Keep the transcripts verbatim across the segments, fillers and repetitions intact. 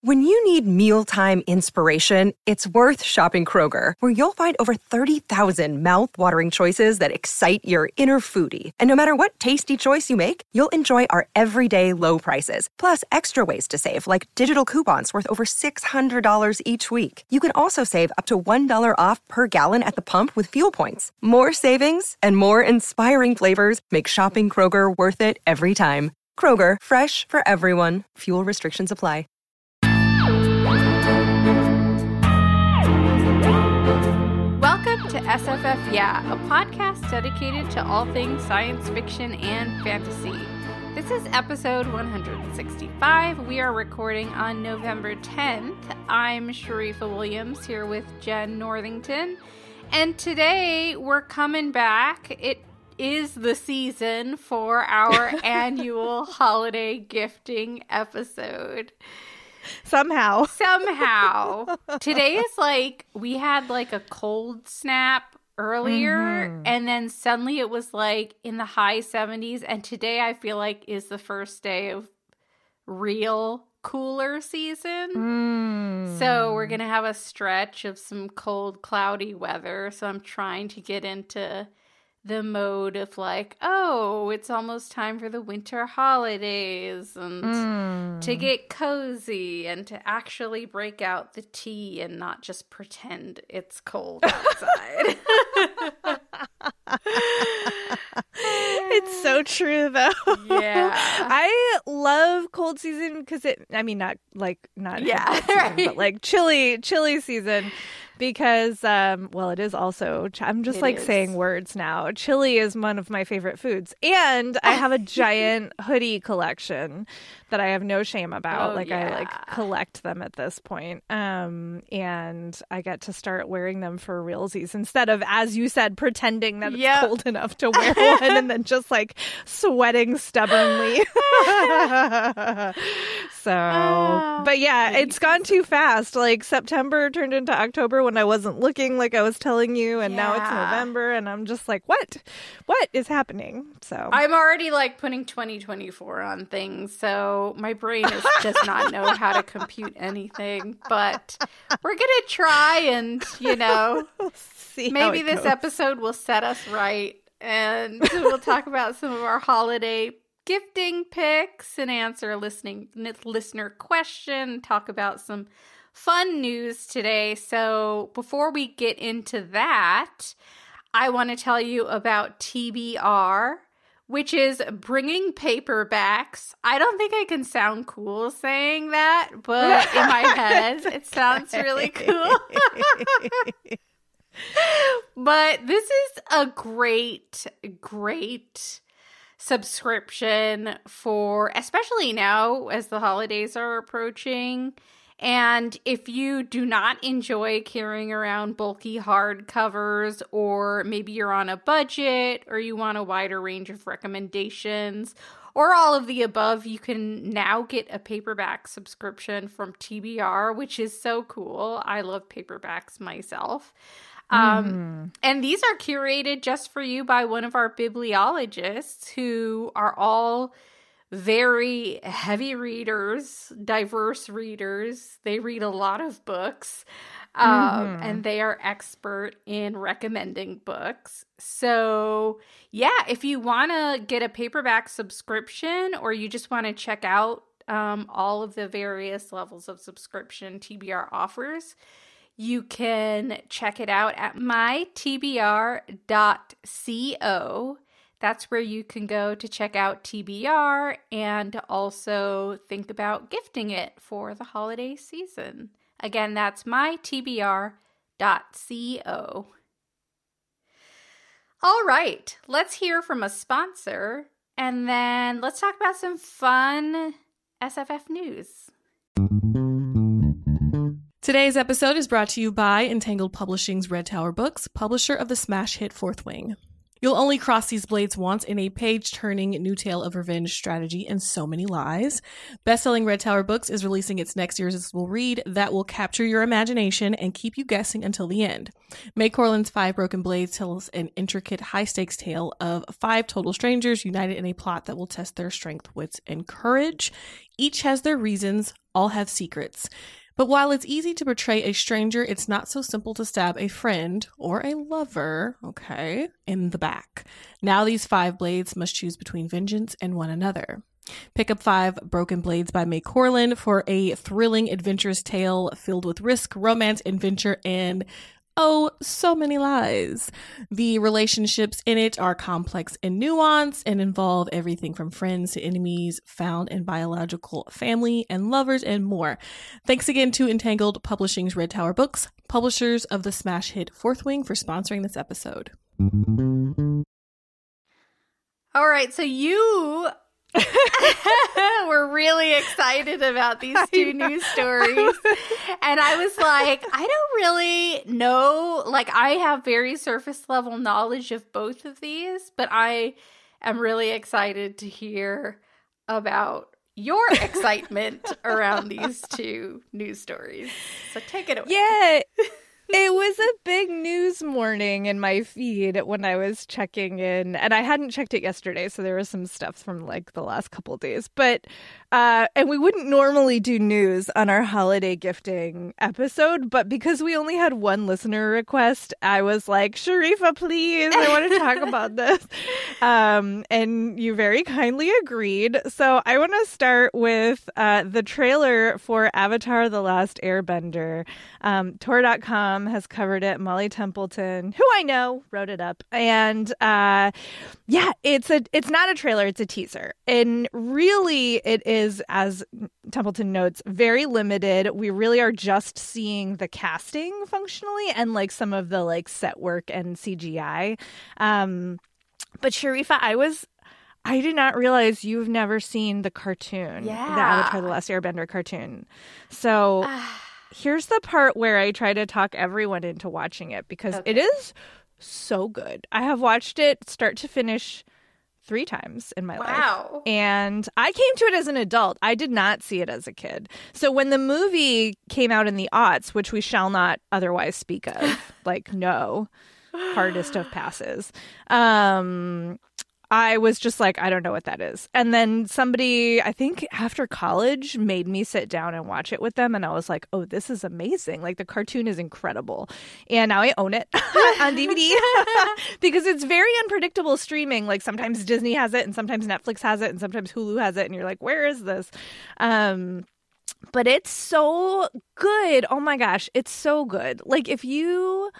When you need mealtime inspiration, it's worth shopping Kroger, where you'll find over thirty thousand mouth-watering choices that excite your inner foodie. And no matter what tasty choice you make, you'll enjoy our everyday low prices, plus extra ways to save, like digital coupons worth over six hundred dollars each week. You can also save up to one dollar off per gallon at the pump with fuel points. More savings and more inspiring flavors make shopping Kroger worth it every time. Kroger, fresh for everyone. Fuel restrictions apply. Welcome to S F F Yeah, a podcast dedicated to all things science fiction and fantasy. This is episode one hundred sixty-five. We are recording on November tenth. I'm Sharifa Williams here with Jen Northington. And today we're coming back. It is the season for our annual holiday gifting episode. Somehow. Somehow. Today is like, we had like a cold snap earlier, mm-hmm. and then suddenly it was like in the high seventies, and today I feel like is the first day of real cooler season. Mm. So we're going to have a stretch of some cold, cloudy weather, so I'm trying to get into the mode of like, oh, it's almost time for the winter holidays and mm. to get cozy and to actually break out the tea and not just pretend it's cold outside. It's so true, though. Yeah. I love cold season because it, I mean, not like, not, yeah, season, right. but like chilly, chilly season. Because, um, well, it is also, I'm just it like is. saying words now. Chili is one of my favorite foods. And I have a giant hoodie collection that I have no shame about. Oh, like, yeah. I like collect them at this point. Um, and I get to start wearing them for realsies instead of, as you said, pretending that it's yep. cold enough to wear one and then just like sweating stubbornly. So, Ah, but yeah, it's gone too fast. Like September turned into October when I wasn't looking, like I was telling you, and yeah. now it's November, and I'm just like, what? What is happening? So I'm already like putting twenty twenty-four on things, so my brain is, does not know how to compute anything, but we're gonna try, and you know, we'll see maybe how it this goes. episode will set us right, and we'll talk about some of our holiday gifting picks and answer a listening listener question, talk about some fun news today. So before we get into that, I want to tell you about T B R, which is bringing paperbacks. I don't think I can sound cool saying that, but in my head, it sounds really cool. But this is a great, great subscription for, especially now as the holidays are approaching. And if you do not enjoy carrying around bulky hardcovers, or maybe you're on a budget, or you want a wider range of recommendations, or all of the above, you can now get a paperback subscription from T B R, which is so cool. I love paperbacks myself. Um, Mm. And these are curated just for you by one of our bibliologists who are all very heavy readers, diverse readers. They read a lot of books, um, Mm-hmm. and they are expert in recommending books. So yeah, if you want to get a paperback subscription, or you just want to check out um, all of the various levels of subscription T B R offers, you can check it out at my T B R dot co. That's where you can go to check out T B R and also think about gifting it for the holiday season. Again, that's my T B R dot co. All right, let's hear from a sponsor, and then let's talk about some fun S F F news. Today's episode is brought to you by Entangled Publishing's Red Tower Books, publisher of the smash hit Fourth Wing. You'll only cross these blades once in a page-turning new tale of revenge, strategy, and so many lies. Best-selling Red Tower Books is releasing its next irresistible read that will capture your imagination and keep you guessing until the end. May Corlin's Five Broken Blades tells an intricate, high-stakes tale of five total strangers united in a plot that will test their strength, wits, and courage. Each has their reasons, all have secrets. But while it's easy to portray a stranger, it's not so simple to stab a friend or a lover, okay, in the back. Now these five blades must choose between vengeance and one another. Pick up Five Broken Blades by May Corlin for a thrilling, adventurous tale filled with risk, romance, adventure, and oh, so many lies. The relationships in it are complex and nuanced and involve everything from friends to enemies, found and biological family, and lovers, and more. Thanks again to Entangled Publishing's Red Tower Books, publishers of the smash hit Fourth Wing, for sponsoring this episode. All right, so you we're really excited about these two news stories. And I was like, I don't really know. Like, I have very surface level knowledge of both of these, but I am really excited to hear about your excitement around these two news stories. So take it away. Yeah. It was a big news morning in my feed when I was checking in, and I hadn't checked it yesterday, so there was some stuff from like the last couple days. But uh, and we wouldn't normally do news on our holiday gifting episode, but because we only had one listener request, I was like, Sharifa, please, I want to talk about this. Um, and you very kindly agreed. So I want to start with uh, the trailer for Avatar: The Last Airbender. Um, Tor dot com has covered it. Molly Templeton, who I know, wrote it up. And uh, yeah, it's a it's not a trailer, it's a teaser. And really it is, as Templeton notes, very limited. We really are just seeing the casting functionally and like some of the like set work and C G I. Um, but Sharifa, I was I did not realize you've never seen the cartoon, yeah. the Avatar: The Last Airbender cartoon. So here's the part where I try to talk everyone into watching it because okay. it is so good. I have watched it start to finish three times in my wow. life. And I came to it as an adult. I did not see it as a kid. So when the movie came out in the aughts, which we shall not otherwise speak of, like, no, hardest of passes, um... I was just like, I don't know what that is. And then somebody, I think after college, made me sit down and watch it with them. And I was like, oh, this is amazing. Like, the cartoon is incredible. And now I own it on D V D because it's very unpredictable streaming. Like, sometimes Disney has it and sometimes Netflix has it and sometimes Hulu has it. And you're like, where is this? Um, but it's so good. Oh, my gosh. It's so good. Like, if you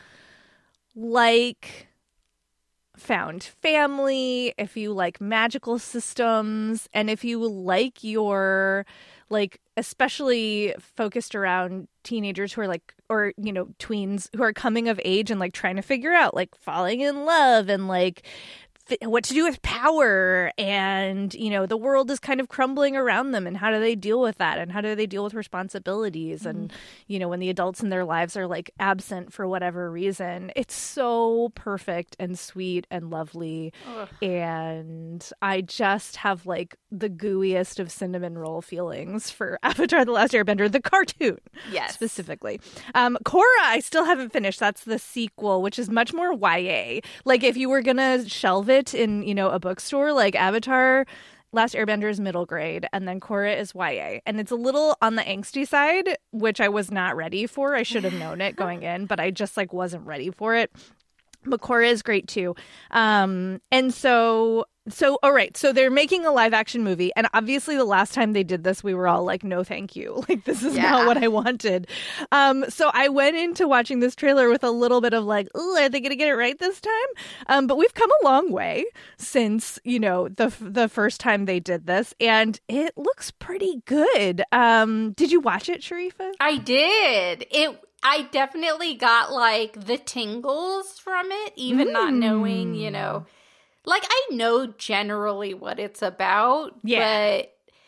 like found family, if you like magical systems, and if you like your, like, especially focused around teenagers who are like, or, you know, tweens who are coming of age and like trying to figure out like falling in love and like what to do with power, and, you know, the world is kind of crumbling around them, and how do they deal with that, and how do they deal with responsibilities, mm-hmm. and, you know, when the adults in their lives are like absent for whatever reason. It's so perfect and sweet and lovely. Ugh. And I just have like the gooeyest of cinnamon roll feelings for Avatar: The Last Airbender, the cartoon, yes, specifically. um Korra, I still haven't finished. That's the sequel, which is much more Y A. Like, if you were gonna shelve it in, you know, a bookstore, like, Avatar: Last Airbender is middle grade, and then Korra is Y A. And it's a little on the angsty side, which I was not ready for. I should have known it going in, but I just, like, wasn't ready for it. But Korra is great, too. Um, and so... So, all right, so they're making a live action movie, and obviously the last time they did this, we were all like, no, thank you. Like, this is yeah. not what I wanted. Um, so I went into watching this trailer with a little bit of like, oh, are they going to get it right this time? Um, but we've come a long way since, you know, the the first time they did this, and it looks pretty good. Um, did you watch it, Sharifa? I did. It. I definitely got like the tingles from it, even mm. not knowing, you know. Like, I know generally what it's about, yeah. but,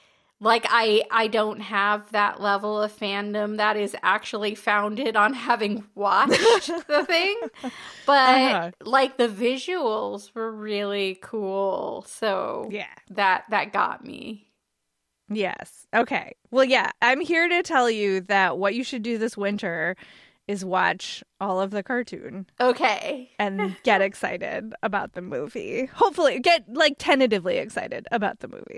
Like, I, I don't have that level of fandom that is actually founded on having watched the thing. But, uh-huh. like, the visuals were really cool. So, yeah, that that got me. Yes. Okay. Well, yeah, I'm here to tell you that what you should do this winter is watch all of the cartoon. Okay. And get excited about the movie. Hopefully get like tentatively excited about the movie.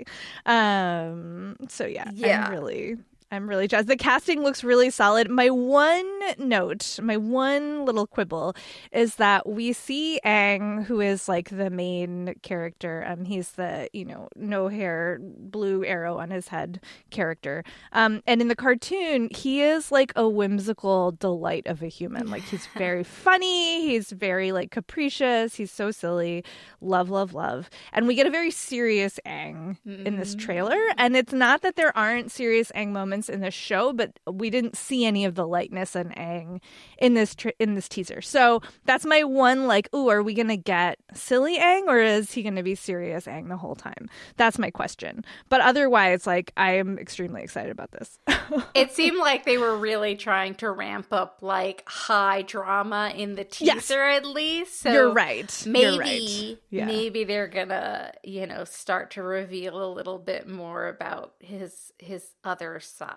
Um so yeah, yeah. I'm really I'm really jazzed. The casting looks really solid. My one note, my one little quibble is that we see Aang, who is like the main character. Um, he's the, you know, no hair, blue arrow on his head character. Um, and in the cartoon, he is like a whimsical delight of a human. Like he's very funny. He's very like capricious. He's so silly. Love, love, love. And we get a very serious Aang mm-hmm. in this trailer. And it's not that there aren't serious Aang moments in the show, but we didn't see any of the lightness in Aang in this tra- in this teaser. So that's my one like, ooh, are we gonna get silly Aang or is he gonna be serious Aang the whole time? That's my question. But otherwise, like, I am extremely excited about this. It seemed like they were really trying to ramp up like high drama in the teaser, yes. at least. So you're right. Maybe you're right. Yeah. maybe they're gonna, you know, start to reveal a little bit more about his his other side.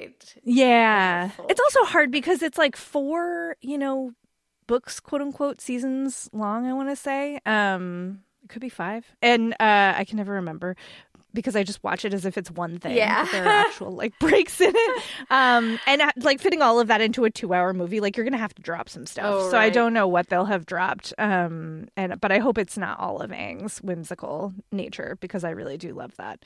Yeah. It's also hard because it's like four, you know, books, quote unquote, seasons long, I want to say. Um, it could be five. And uh, I can never remember because I just watch it as if it's one thing. Yeah. But there are actual like breaks in it. Um, and uh, like fitting all of that into a two hour movie, like you're going to have to drop some stuff. Oh, so right. I don't know what they'll have dropped. Um, and but I hope it's not all of Aang's whimsical nature because I really do love that.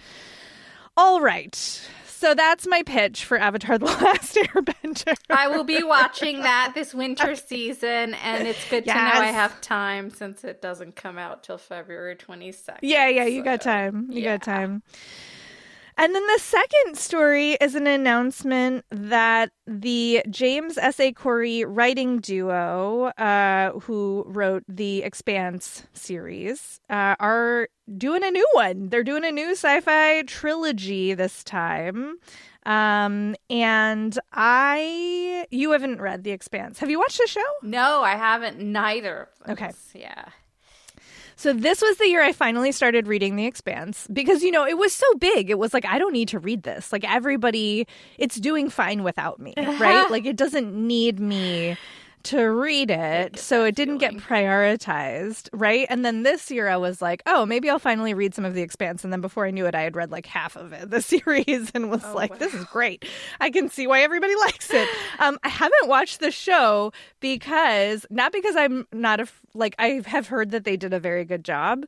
All right. So that's my pitch for Avatar: The Last Airbender. I will be watching that this winter season, and it's good yes. to know I have time since it doesn't come out till February twenty-second. Yeah, yeah, you so, got time. You yeah. got time. And then the second story is an announcement that the James S A. Corey writing duo, uh, who wrote the Expanse series, uh, are doing a new one. They're doing a new sci-fi trilogy this time. Um, and I, you haven't read The Expanse. Have you watched the show? No, I haven't. Neither of them. Okay. Yeah. So this was the year I finally started reading The Expanse because, you know, it was so big. It was like, I don't need to read this. Like everybody, it's doing fine without me, right? Like it doesn't need me to read it. So it didn't feeling. get prioritized, right? And then this year I was like, oh, maybe I'll finally read some of The Expanse. And then before I knew it, I had read like half of it, the series, and was oh, like, wow. this is great. I can see why everybody likes it. Um, I haven't watched the show because, not because I'm not, a, like, I have heard that they did a very good job,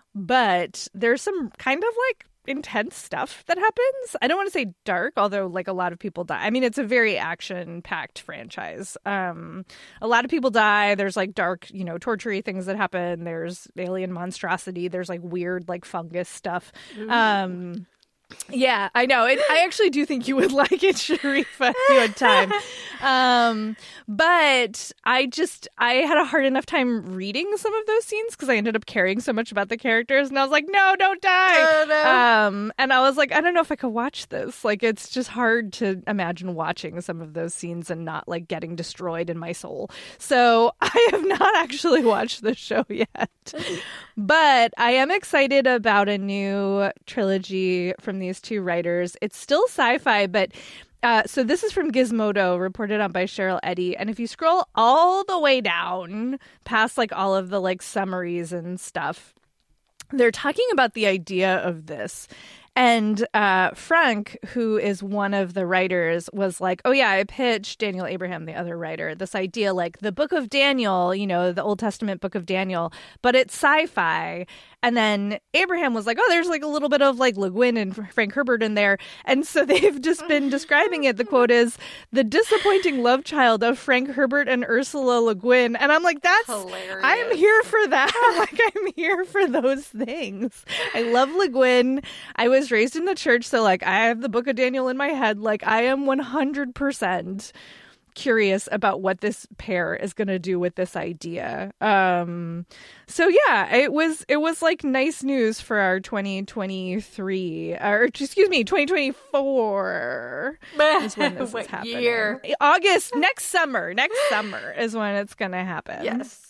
but there's some kind of like intense stuff that happens. I don't want to say dark, although like a lot of people die. I mean, it's a very action-packed franchise. Um, a lot of people die. There's like dark, you know, torture-y things that happen. There's alien monstrosity. There's like weird like fungus stuff. Um, yeah, I know. It, I actually do think you would like it, Sharifa, if you had time. Um, but I just, I had a hard enough time reading some of those scenes because I ended up caring so much about the characters. And I was like, no, don't die. Oh, no. Um, and I was like, I don't know if I could watch this. Like, it's just hard to imagine watching some of those scenes and not like getting destroyed in my soul. So I have not actually watched the show yet. But I am excited about a new trilogy from these two writers. It's still sci-fi, but uh, so this is from Gizmodo, reported on by Cheryl Eddy. And if you scroll all the way down past like all of the like summaries and stuff, they're talking about the idea of this. And uh, Frank, who is one of the writers, was like, oh, yeah, I pitched Daniel Abraham, the other writer, this idea like the Book of Daniel, you know, the Old Testament Book of Daniel, but it's sci-fi. And then Abraham was like, oh, there's like a little bit of like Le Guin and Frank Herbert in there. And so they've just been describing it. The quote is, the disappointing love child of Frank Herbert and Ursula Le Guin. And I'm like, that's, hilarious. I'm here for that. Like, I'm here for those things. I love Le Guin. I was raised in the church, so like I have the Book of Daniel in my head. Like I am one hundred percent curious about what this pair is going to do with this idea. Um, so yeah, it was it was like nice news for our twenty twenty-three, or excuse me, twenty twenty-four is when this what is happening. Year? August, next summer, next summer is when it's going to happen. Yes.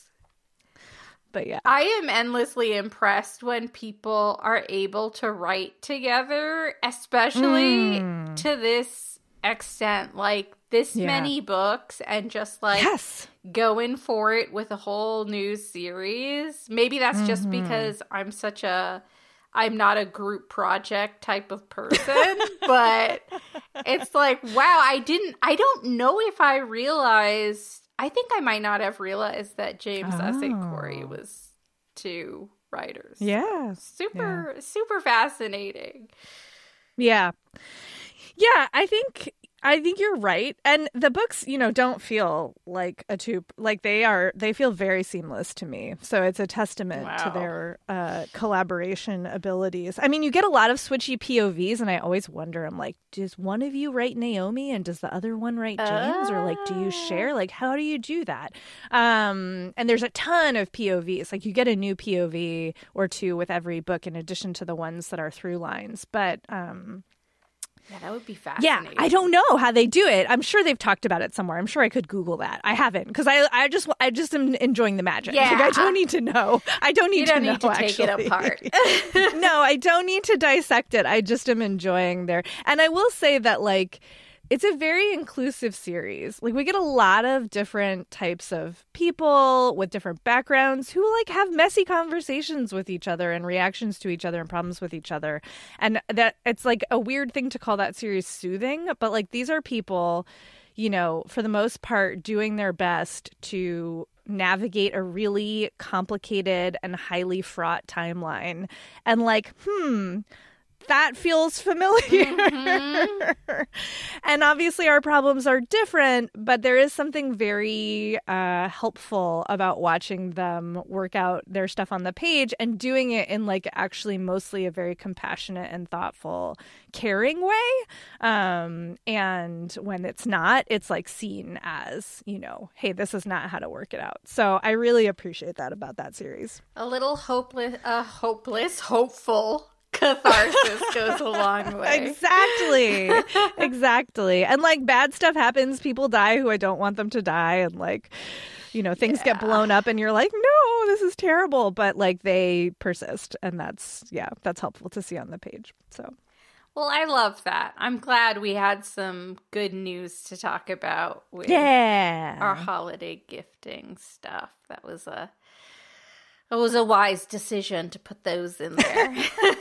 But yeah. I am endlessly impressed when people are able to write together, especially mm. to this extent, like this yeah. many books, and just like yes. going for it with a whole new series. Maybe that's mm-hmm. just because I'm such a, I'm not a group project type of person, but it's like, wow, I didn't, I don't know if I realized, I think I might not have realized that James oh. S. A. Corey was two writers. Yeah. Super, yeah. super fascinating. Yeah. Yeah, I think I think you're right. And the books, you know, don't feel like a two, like they are, they feel very seamless to me. So it's a testament wow. to their uh, collaboration abilities. I mean, you get a lot of switchy P O Vs, and I always wonder, I'm like, does one of you write Naomi and does the other one write James? Uh... Or like, do you share? Like, how do you do that? Um, and there's a ton of P O Vs. Like, you get a new P O V or two with every book in addition to the ones that are through lines. But, um, yeah, that would be fascinating. Yeah, I don't know how they do it. I'm sure they've talked about it somewhere. I'm sure I could Google that. I haven't, because I, I just, I just am enjoying the magic. Yeah, like, I don't need to know. I don't need you don't to know. Need to take actually. it apart. No, I don't need to dissect it. I just am enjoying there. And I will say that, like, it's a very inclusive series. Like, we get a lot of different types of people with different backgrounds who, like, have messy conversations with each other and reactions to each other and problems with each other. And that it's, like, a weird thing to call that series soothing. But, like, these are people, you know, for the most part, doing their best to navigate a really complicated and highly fraught timeline. And, like, hmm... that feels familiar. Mm-hmm. And obviously our problems are different, but there is something very uh, helpful about watching them work out their stuff on the page and doing it in, like, actually mostly a very compassionate and thoughtful, caring way. Um, and when it's not, it's like seen as, you know, hey, this is not how to work it out. So I really appreciate that about that series. A little hopeless, uh, hopeless, hopeful catharsis goes a long way. Exactly. Exactly. And, like, bad stuff happens. People die who I don't want them to die. And, like, you know, things yeah. get blown up and you're like, no, this is terrible. But, like, they persist. And that's, yeah, that's helpful to see on the page. So. Well, I love that. I'm glad we had some good news to talk about with yeah. our holiday gifting stuff. That was a It was a wise decision to put those in there.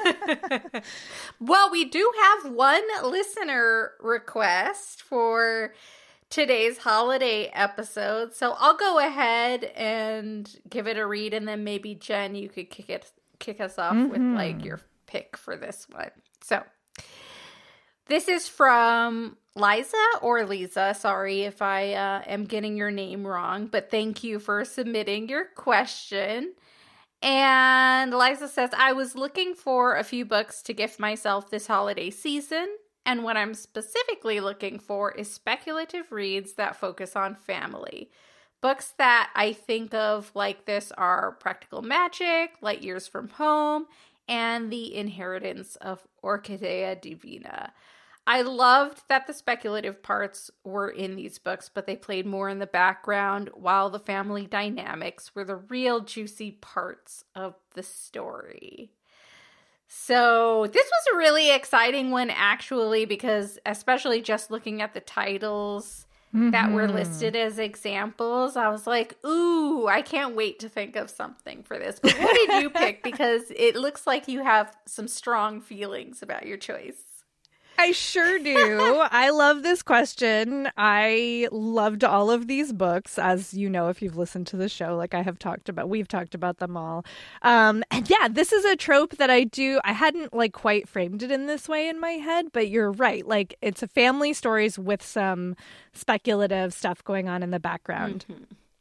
Well, we do have one listener request for today's holiday episode. So I'll go ahead and give it a read, and then maybe, Jen, you could kick it kick us off mm-hmm. with, like, your pick for this one. So this is from Liza or Lisa. Sorry if I uh, am getting your name wrong, but thank you for submitting your question. And Liza says, I was looking for a few books to gift myself this holiday season, and what I'm specifically looking for is speculative reads that focus on family. Books that I think of like this are Practical Magic, Light Years from Home, and The Inheritance of Orchidea Divina. I loved that the speculative parts were in these books, but they played more in the background, while the family dynamics were the real juicy parts of the story. So this was a really exciting one, actually, because especially just looking at the titles mm-hmm. that were listed as examples, I was like, ooh, I can't wait to think of something for this. But what did you pick? Because it looks like you have some strong feelings about your choice. I sure do. I love this question. I loved all of these books, as you know, if you've listened to the show, like I have talked about, we've talked about them all. Um, and yeah, this is a trope that I do. I hadn't like quite framed it in this way in my head, but you're right. Like, it's a family stories with some speculative stuff going on in the background. Mm-hmm.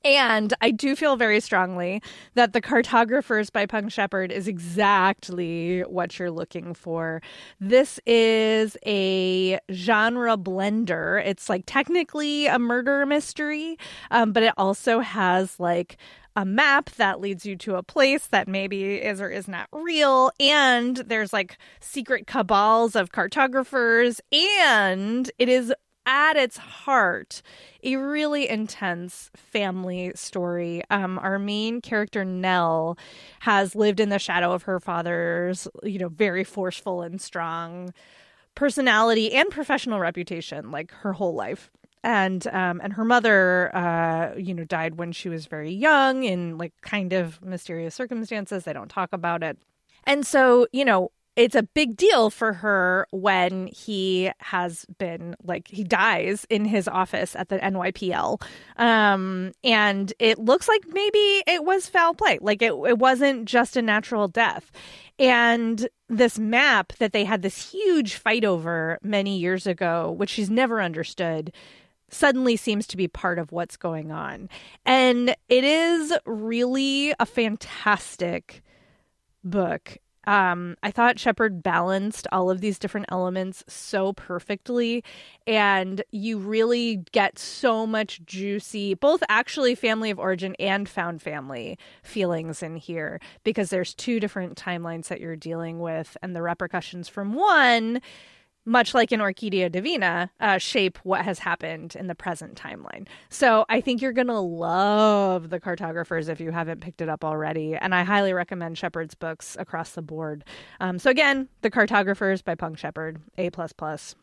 And I do feel very strongly that The Cartographers by Punk Shepherd is exactly what you're looking for. This is a genre blender. It's like technically a murder mystery, um, but it also has like a map that leads you to a place that maybe is or is not real. And there's like secret cabals of cartographers. And it is at its heart a really intense family story. Um, our main character, Nell, has lived in the shadow of her father's, you know, very forceful and strong personality and professional reputation, like her whole life. And um, and her mother, uh, you know, died when she was very young in like kind of mysterious circumstances. They don't talk about it. And so, you know, it's a big deal for her when he has been like he dies in his office at the N Y P L. Um, and it looks like maybe it was foul play. Like it, it wasn't just a natural death. And this map that they had this huge fight over many years ago, which she's never understood, suddenly seems to be part of what's going on. And it is really a fantastic book. Um, I thought Shepherd balanced all of these different elements so perfectly, and you really get so much juicy, both actually family of origin and found family feelings in here, because there's two different timelines that you're dealing with, and the repercussions from one, much like in Orquídea Divina, uh, shape what has happened in the present timeline. So I think you're going to love The Cartographers if you haven't picked it up already. And I highly recommend Shepherd's books across the board. Um, so again, The Cartographers by Punk Shepherd, A plus plus.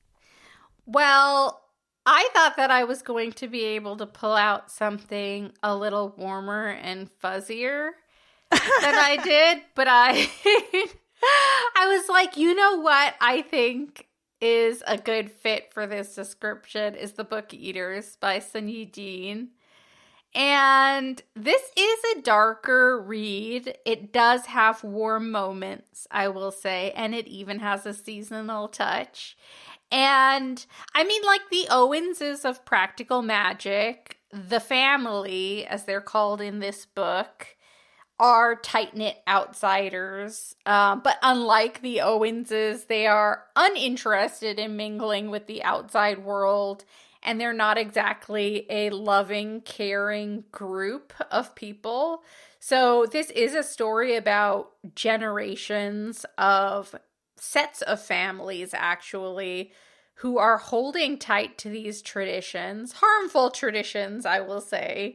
Well, I thought that I was going to be able to pull out something a little warmer and fuzzier than I did, but I... I was like, you know what I think is a good fit for this description is The Book Eaters by Sun Yi Dean. And this is a darker read. It does have warm moments, I will say, and it even has a seasonal touch. And I mean, like the Owenses of Practical Magic, the family, as they're called in this book, are tight-knit outsiders. Um, but unlike the Owenses, they are uninterested in mingling with the outside world, and they're not exactly a loving, caring group of people. So this is a story about generations of sets of families, actually, who are holding tight to these traditions, harmful traditions, I will say,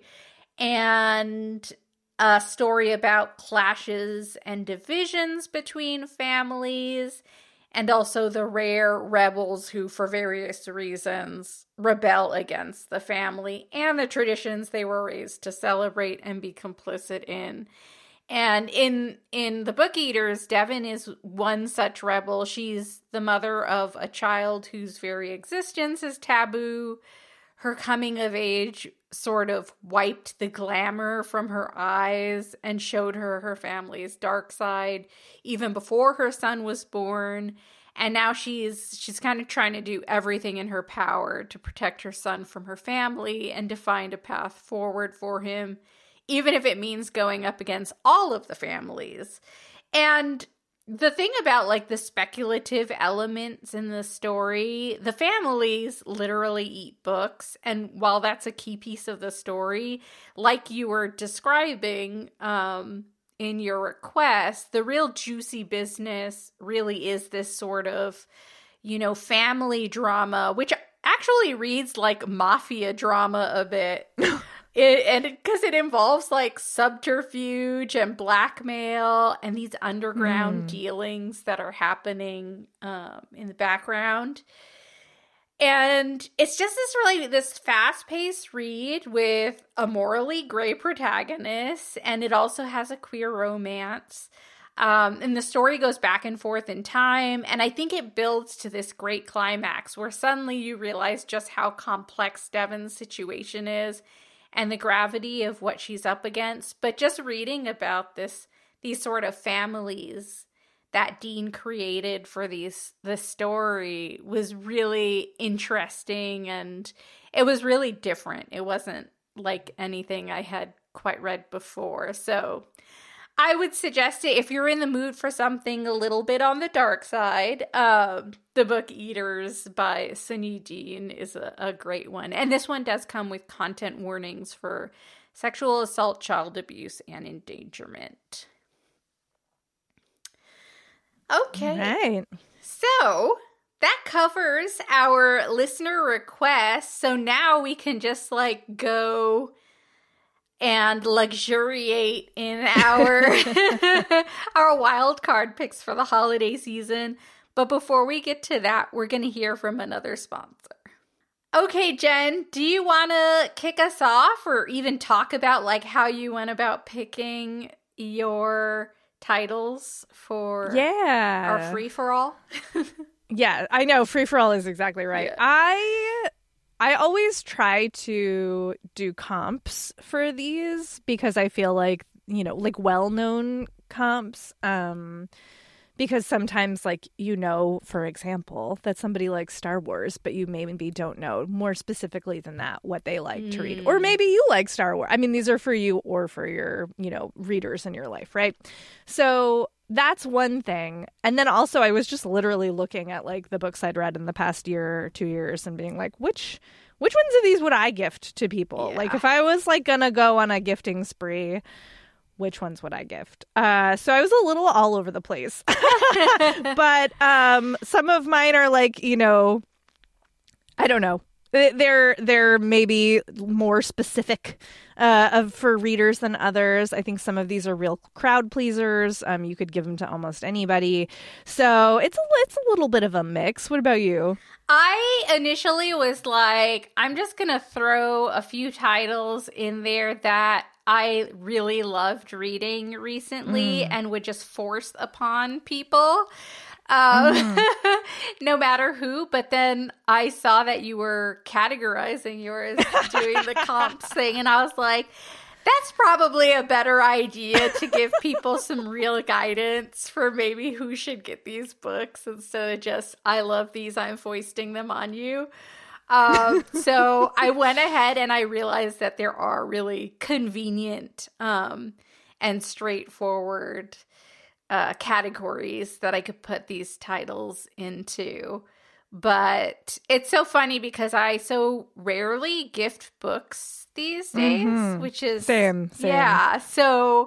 and a story about clashes and divisions between families, and also the rare rebels who, for various reasons, rebel against the family and the traditions they were raised to celebrate and be complicit in. And in in The Book Eaters, Devon is one such rebel. She's the mother of a child whose very existence is taboo. Her coming of age sort of wiped the glamour from her eyes and showed her her family's dark side even before her son was born. And now she's she's kind of trying to do everything in her power to protect her son from her family and to find a path forward for him, even if it means going up against all of the families. And the thing about like the speculative elements in the story, the families literally eat books. And while that's a key piece of the story, like you were describing um, in your request, the real juicy business really is this sort of, you know, family drama, which actually reads like mafia drama a bit. It, and because it, it involves like subterfuge and blackmail and these underground mm. dealings that are happening um, in the background. And it's just this really, this fast-paced read with a morally gray protagonist, and it also has a queer romance. Um, and the story goes back and forth in time, and I think it builds to this great climax where suddenly you realize just how complex Devon's situation is and the gravity of what she's up against. But just reading about this, these sort of families that Dean created for these this story was really interesting, and it was really different. It wasn't like anything I had quite read before. So I would suggest it if you're in the mood for something a little bit on the dark side. Um, the book Eaters by Sunyi Dean is a, a great one. And this one does come with content warnings for sexual assault, child abuse, and endangerment. Okay. Right. So that covers our listener requests. So now we can just like go and luxuriate in our our wild card picks for the holiday season. But before we get to that, we're going to hear from another sponsor. Okay, Jen, do you want to kick us off or even talk about like how you went about picking your titles for yeah. our free-for-all? Yeah, I know. Free-for-all is exactly right. Yeah. I... I always try to do comps for these because I feel like, you know, like well-known comps, um, because sometimes, like, you know, for example, that somebody likes Star Wars, but you maybe don't know more specifically than that what they like mm. to read. Or maybe you like Star Wars. I mean, these are for you or for your, you know, readers in your life, right? So that's one thing. And then also I was just literally looking at like the books I'd read in the past year or two years and being like, which which ones of these would I gift to people? Yeah. Like if I was like gonna go on a gifting spree, which ones would I gift? Uh, so I was a little all over the place. But um, some of mine are like, you know, I don't know. They're they're maybe more specific uh, of for readers than others. I think some of these are real crowd pleasers. Um, you could give them to almost anybody. So it's a it's a little bit of a mix. What about you? I initially was like, I'm just gonna throw a few titles in there that I really loved reading recently mm. and would just force upon people. Um, mm. no matter who, but then I saw that you were categorizing yours, doing the comps thing, and I was like, that's probably a better idea to give people some real guidance for maybe who should get these books instead of just, I love these, I'm foisting them on you. Um, so I went ahead and I realized that there are really convenient um, and straightforward Uh, categories that I could put these titles into. But it's so funny because I so rarely gift books these days, mm-hmm. which is same, same. Yeah. So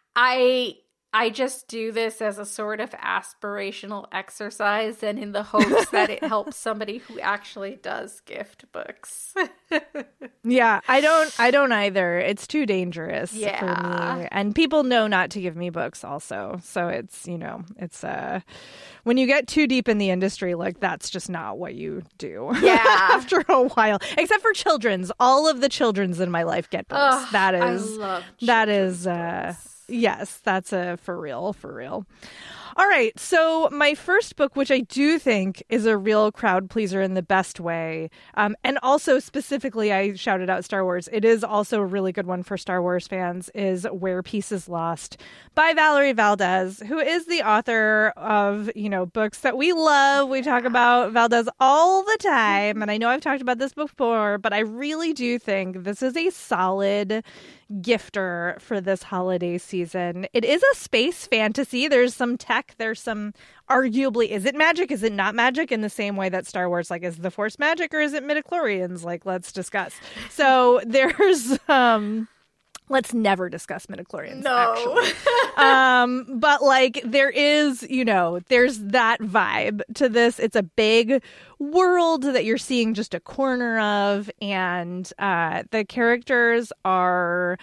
I I just do this as a sort of aspirational exercise and in the hopes that it helps somebody who actually does gift books. Yeah, I don't I don't either. It's too dangerous yeah. for me. And people know not to give me books also. So it's, you know, it's uh when you get too deep in the industry, like that's just not what you do. Yeah. After a while. Except for children's. All of the children's in my life get books. Ugh, that is I love that is uh books. Yes, that's a for real, for real. All right, so my first book, which I do think is a real crowd pleaser in the best way, um, and also specifically I shouted out Star Wars, it is also a really good one for Star Wars fans, is Where Peace is Lost by Valerie Valdez, who is the author of, you know, books that we love. We talk about Valdez all the time, and I know I've talked about this before, but I really do think this is a solid gifter for this holiday season. It is a space fantasy. There's some tech. There's some arguably, is it magic? Is it not magic? In the same way that Star Wars, like, is the Force magic or is it midichlorians? Like, let's discuss. So there's, um, let's never discuss midichlorians. No. Actually. um, but like there is, you know, there's that vibe to this. It's a big world that you're seeing just a corner of, and uh, the characters are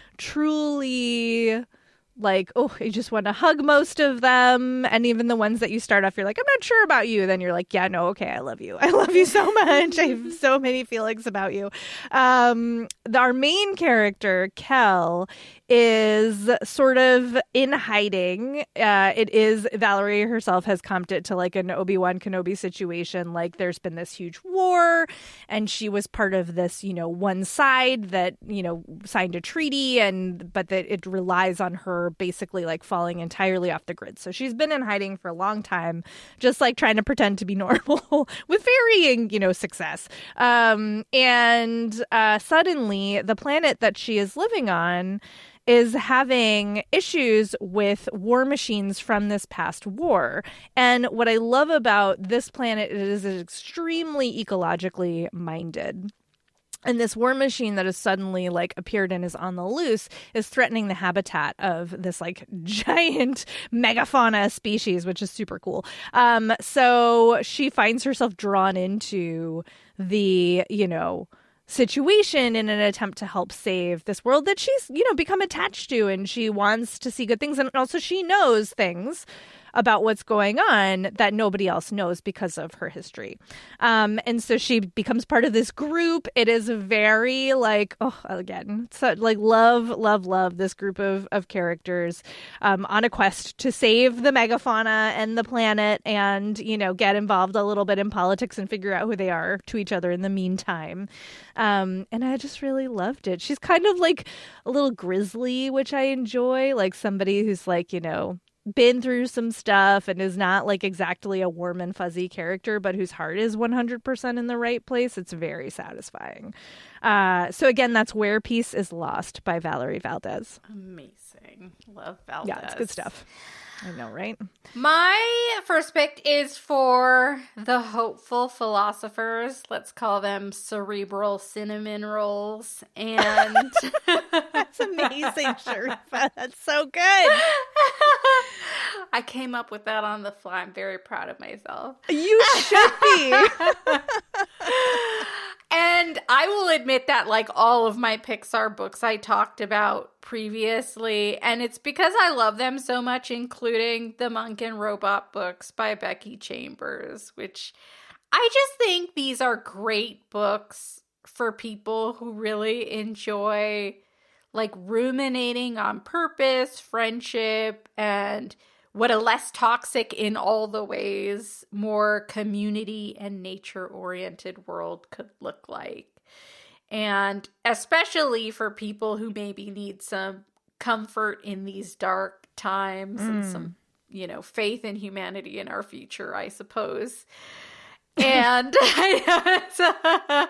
truly like, oh, you just want to hug most of them. And even the ones that you start off, you're like, I'm not sure about you. Then you're like, yeah, no, okay, I love you. I love you so much. I have so many feelings about you. Um, our main character, Kel, is sort of in hiding. Uh, it is Valerie herself has comped it to like an Obi-Wan Kenobi situation. Like there's been this huge war and she was part of this, you know, one side that, you know, signed a treaty and but that it relies on her basically like falling entirely off the grid. So she's been in hiding for a long time, just like trying to pretend to be normal with varying, you know, success. Um, and uh, suddenly the planet that she is living on is having issues with war machines from this past war. And what I love about this planet is it's extremely ecologically minded. And this war machine that has suddenly like appeared and is on the loose is threatening the habitat of this like giant megafauna species, which is super cool. Um, so she finds herself drawn into the, you know, situation in an attempt to help save this world that she's, you know, become attached to, and she wants to see good things. And also she knows things about what's going on that nobody else knows because of her history. Um, and so she becomes part of this group. It is very like, oh, again, so like love, love, love this group of, of characters um, on a quest to save the megafauna and the planet and, you know, get involved a little bit in politics and figure out who they are to each other in the meantime. Um, and I just really loved it. She's kind of like a little grisly, which I enjoy, like somebody who's like, you know, been through some stuff and is not like exactly a warm and fuzzy character, but whose heart is one hundred percent in the right place. It's very satisfying. Uh, so again, that's Where Peace is Lost by Valerie Valdez. Amazing. Love Valdez. Yeah, it's good stuff. I know, right? My first pick is for the hopeful philosophers. Let's call them cerebral cinnamon rolls. And that's amazing, Sharifa. That's so good. I came up with that on the fly. I'm very proud of myself. You should be. And I will admit that, like all of my Pixar books I talked about previously, and it's because I love them so much, including the Monk and Robot books by Becky Chambers, which I just think these are great books for people who really enjoy like ruminating on purpose, friendship, and what a less toxic in all the ways, more community and nature-oriented world could look like. And especially for people who maybe need some comfort in these dark times mm. and some, you know, faith in humanity in our future, I suppose. And I know it's a,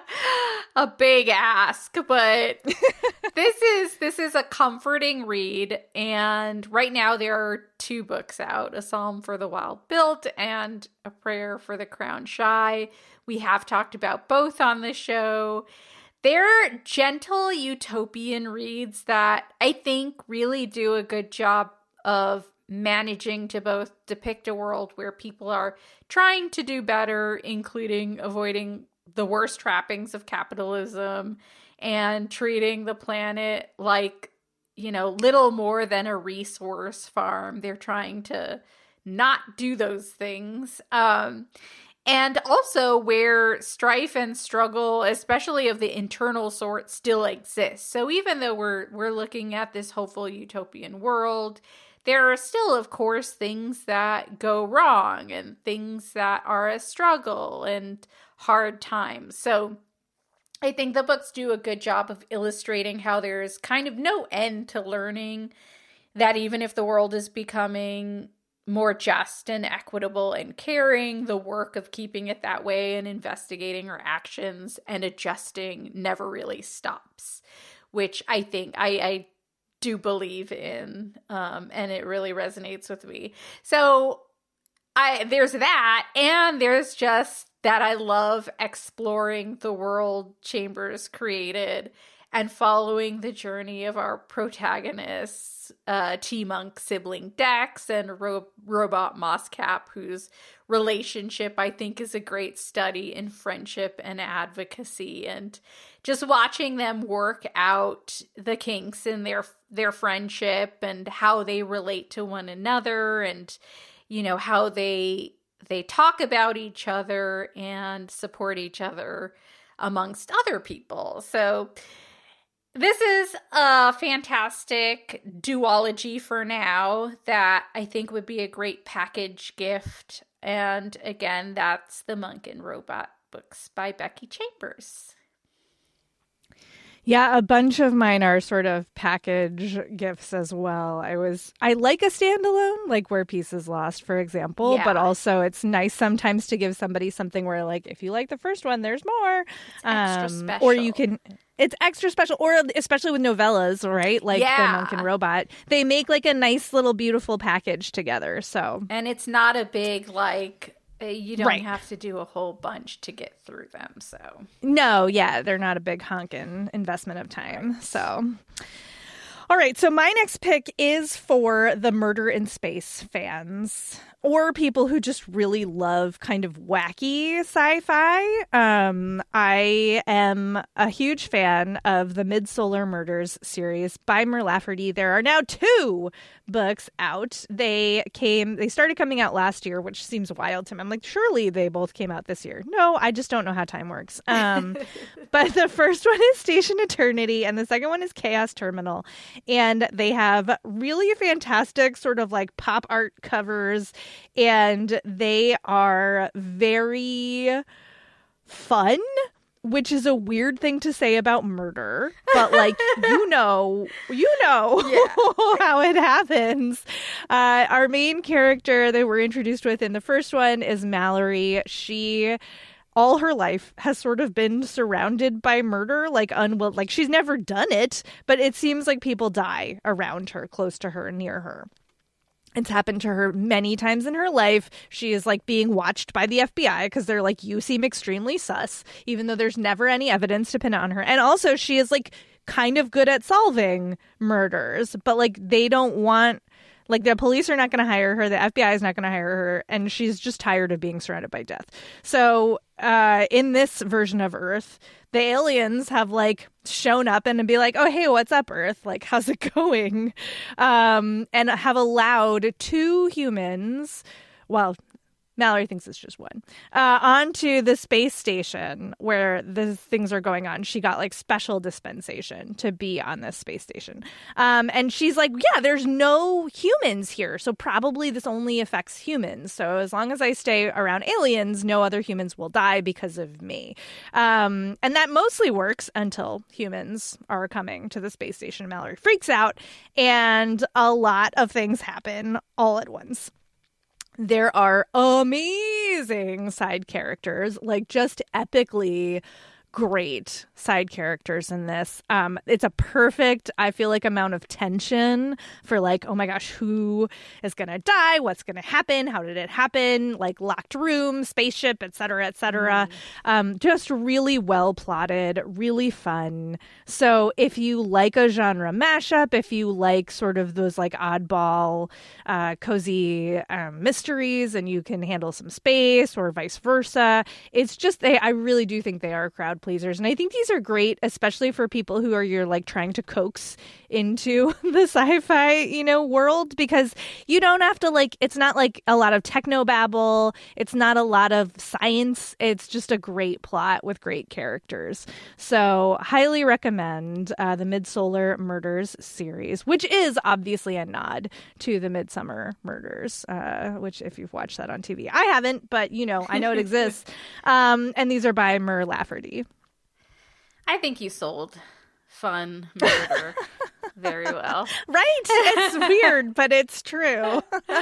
a big ask, but this is this is a comforting read. And right now there are two books out, A Psalm for the Wild Built and A Prayer for the Crowned Shy. We have talked about both on the show. They're gentle utopian reads that I think really do a good job of managing to both depict a world where people are trying to do better, including avoiding the worst trappings of capitalism and treating the planet like, you know, little more than a resource farm. They're trying to not do those things. Um, and also where strife and struggle, especially of the internal sort, still exists. So even though we're we're looking at this hopeful utopian world, there are still, of course, things that go wrong and things that are a struggle and hard times. So I think the books do a good job of illustrating how there's kind of no end to learning that even if the world is becoming more just and equitable and caring, the work of keeping it that way and investigating our actions and adjusting never really stops, which I think I, I do believe in, um, and it really resonates with me. So I there's that, and there's just that I love exploring the world Chambers created and following the journey of our protagonists, uh, T-Monk sibling Dex and Ro- Robot Mosscap, whose relationship I think is a great study in friendship and advocacy, and just watching them work out the kinks in their their friendship and how they relate to one another, and you know how they they talk about each other and support each other amongst other people. So This is a fantastic duology for now that I think would be a great package gift. And again, that's The Monk and Robot books by Becky Chambers. Yeah, a bunch of mine are sort of package gifts as well. I was I like a standalone, like Where Peace is Lost, for example, Yeah. but also it's nice sometimes to give somebody something where, like, if you like the first one, there's more. It's extra special. Or you can, it's extra special, or especially with novellas, right? Like Yeah. The Monk and Robot, they make like a nice little beautiful package together. So And it's not a big, like, uh, you don't Right. have to do a whole bunch to get through them. So no, yeah, they're not a big honkin' investment of time. So, all right. So my next pick is for the Murder in Space fans or people who just really love kind of wacky sci-fi. Um, I am a huge fan of the Mid-Solar Murders series by Mur Lafferty. There are now two books out. They came, they started coming out last year, which seems wild to me. I'm like, surely they both came out this year. No, I just don't know how time works. Um, but the first one is Station Eternity and the second one is Chaos Terminal. And they have really fantastic sort of like pop art covers, and they are very fun, which is a weird thing to say about murder, but like, you know, you know Yeah. how it happens. Uh, our main character that we're introduced with in the first one is Mallory. She, all her life, has sort of been surrounded by murder, like unwill, like she's never done it, but it seems like people die around her, close to her, near her. It's happened to her many times in her life. She is like being watched by the F B I because they're like, you seem extremely sus, even though there's never any evidence to pin it on her. And also she is like kind of good at solving murders, but like they don't want, like the police are not going to hire her. The F B I is not going to hire her. And she's just tired of being surrounded by death. So uh, in this version of Earth, the aliens have like shown up and be like, oh, hey, what's up, Earth? Like, how's it going? Um, and have allowed two humans, well, Mallory thinks it's just one, uh, onto the space station where the things are going on. She got like special dispensation to be on this space station. Um, and she's like, yeah, there's no humans here. So probably this only affects humans. So as long as I stay around aliens, no other humans will die because of me. Um, and that mostly works until humans are coming to the space station. Mallory freaks out and a lot of things happen all at once. There are amazing side characters, like just epically great side characters in this. Um, it's a perfect, I feel like, amount of tension for like, oh my gosh, who is going to die? What's going to happen? How did it happen? Like locked room, spaceship, et cetera, et cetera. Mm. Um, just really well plotted, really fun. So if you like a genre mashup, if you like sort of those like oddball, uh, cozy um, mysteries, and you can handle some space or vice versa, it's just, they, I really do think they are crowd pleasers. And I think these are great, especially for people who are you're like trying to coax into the sci-fi, you know, world, because you don't have to like, it's not like a lot of techno babble. It's not a lot of science. It's just a great plot with great characters. So highly recommend uh, the Mid-Solar Murders series, which is obviously a nod to the Midsummer Murders, uh, which if you've watched that on T V, I haven't, but you know, I know it exists. Um, and these are by Mur Lafferty. I think you sold fun murder very well. Right? It's weird, but it's true.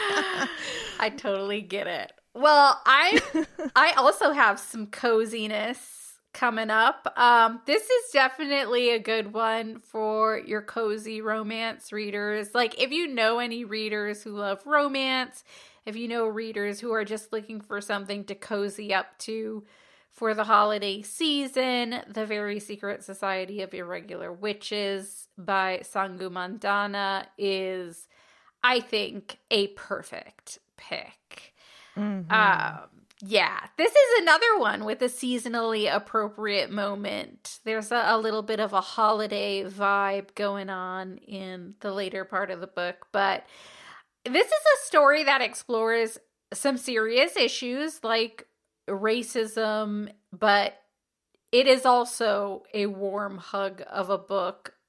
I totally get it. Well, I I also have some coziness coming up. Um, this is definitely a good one for your cozy romance readers. Like, if you know any readers who love romance, if you know readers who are just looking for something to cozy up to for the holiday season, The Very Secret Society of Irregular Witches by Sangu Mandana is, I think, a perfect pick. Mm-hmm. Um, yeah, this is another one with a seasonally appropriate moment. There's a, a little bit of a holiday vibe going on in the later part of the book, but this is a story that explores some serious issues like racism, but it is also a warm hug of a book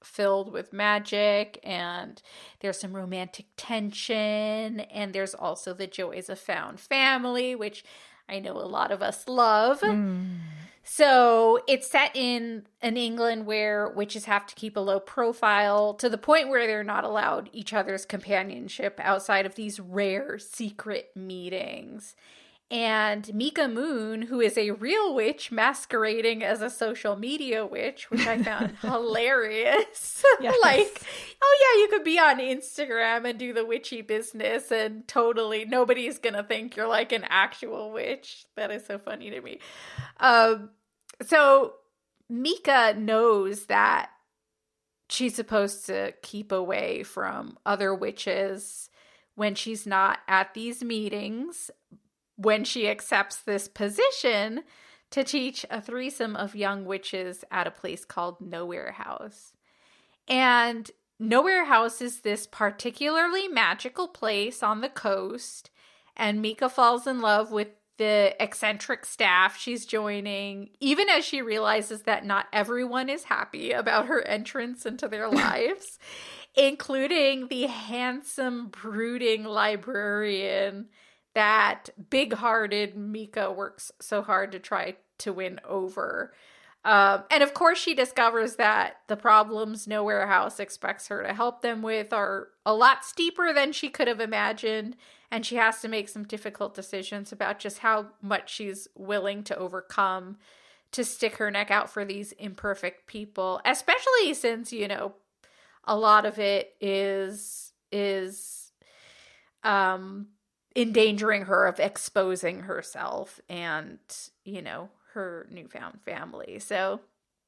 filled with magic, and there's some romantic tension, and there's also the joys of found family, which I know a lot of us love. Mm. So it's set in an England where witches have to keep a low profile to the point where they're not allowed each other's companionship outside of these rare secret meetings. And Mika Moon, who is a real witch masquerading as a social media witch, which I found hilarious. Yes. Like, oh yeah, you could be on Instagram and do the witchy business and totally nobody's going to think you're like an actual witch. That is so funny to me. Um, so Mika knows that she's supposed to keep away from other witches when she's not at these meetings, when she accepts this position to teach a threesome of young witches at a place called Nowhere House. And Nowhere House is this particularly magical place on the coast, and Mika falls in love with the eccentric staff she's joining, even as she realizes that not everyone is happy about her entrance into their lives, including the handsome, brooding librarian that big-hearted Mika works so hard to try to win over. Um, and of course, she discovers that the problems Nowhere House expects her to help them with are a lot steeper than she could have imagined, and she has to make some difficult decisions about just how much she's willing to overcome to stick her neck out for these imperfect people, especially since, you know, a lot of it is is um endangering her of exposing herself and, you know, her newfound family. So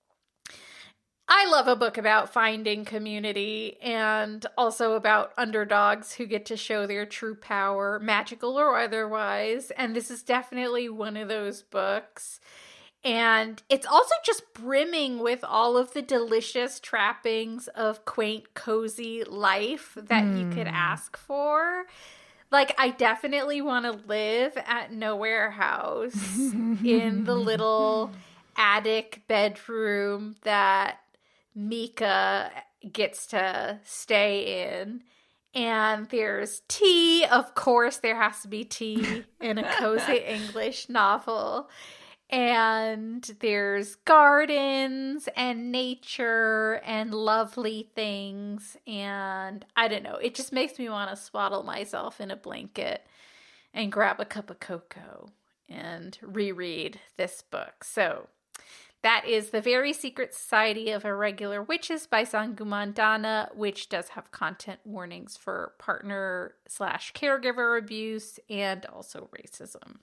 I love a book about finding community and also about underdogs who get to show their true power, magical or otherwise. And this is definitely one of those books. And it's also just brimming with all of the delicious trappings of quaint, cozy life that mm. you could ask for. Like, I definitely want to live at Nowhere House in the little attic bedroom that Mika gets to stay in. And there's tea. Of course, there has to be tea in a cozy English novel. And there's gardens and nature and lovely things. And I don't know, it just makes me want to swaddle myself in a blanket and grab a cup of cocoa and reread this book. So that is The Very Secret Society of Irregular Witches by Sanguman Dana, which does have content warnings for partner slash caregiver abuse and also racism.